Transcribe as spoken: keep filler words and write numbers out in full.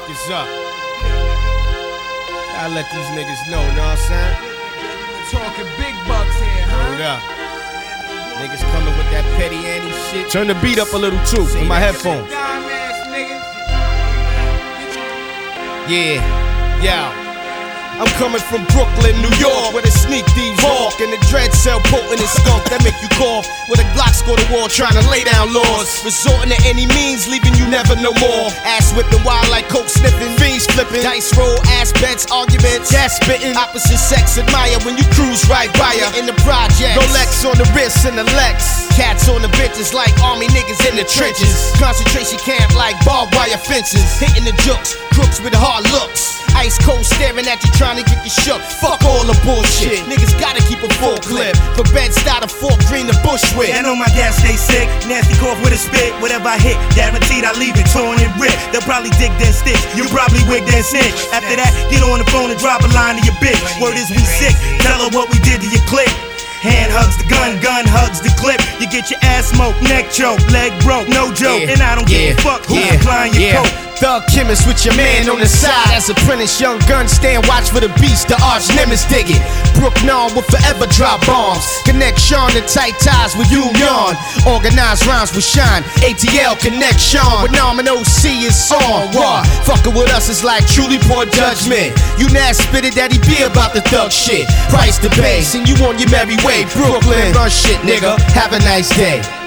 is up. Gotta let these niggas know, know what I'm saying? Talking big bucks here, huh? Hold up. Niggas coming with that petty Annie shit. Turn the beat up a little too in my headphones. Yeah, yeah. I'm coming from Brooklyn, New York, where the sneak thieves walk and the dread cell potent and skunk that make you cough. Where the Glocks go to war trying to lay down laws, resorting to any means, leaving you never no more. Ass whipping wild like coke sniffing, fiends flipping, dice roll, ass bets, arguments, gas spitting. Opposite sex admire when you cruise right by her in the project. Rolex on the wrist and the Lex. Cats on the bitches like army niggas in the trenches. Concentration camp like barbed wire fences. Hitting the jokes, crooks with hard looks. Ice cold staring at you trying to get you shook. Fuck all the bullshit. Niggas gotta keep a full clip. For Bed-Stuy to Fort Greene to Bushwick. I know my gas stay sick. Nasty cough with a spit. Whatever I hit, guaranteed I leave it torn and ripped. They'll probably dig then stitch. You probably wig then snitch. After that, get on the phone and drop a line to your bitch. Word is we sick. Tell her what we did to your clique. Hand hugs the gun, gun hugs the clip. You get your ass smoked, neck choke, leg broke, no joke. Yeah, and I don't yeah, give a fuck who's yeah, supplying your yeah. coat. Thug chemist with your man on the side. As apprentice, young gun stand watch for the beast. The arch nemesis dig it. Brook Narn will forever drop bombs. Connect Sean and tight ties with Union. Organized rhymes with Shine. A T L connect Sean. With Nam and O C is on. What? Fucking with us is like truly poor judgment. You not spit it, daddy be about the thug shit. Price the base and you on your merry way. Brooklyn, run shit, nigga. Have a nice day.